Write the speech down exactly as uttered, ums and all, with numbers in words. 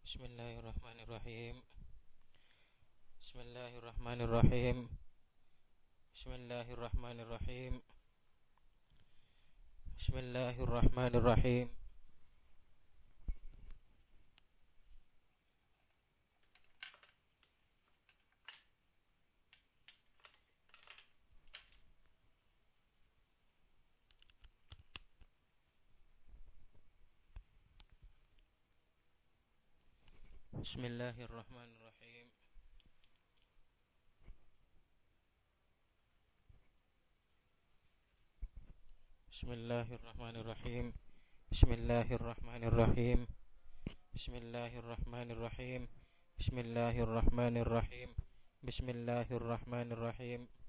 Bismillahirrahmanirrahim. Bismillahirrahmanirrahim. Bismillahirrahmanirrahim. Bismillahirrahmanirrahim. Bismillahirrahmanirrahim. Bismillahirrahmanirrahim. Bismillahirrahmanirrahim. Bismillahirrahmanirrahim. Bismillahirrahmanirrahim. Bismillahirrahmanirrahim.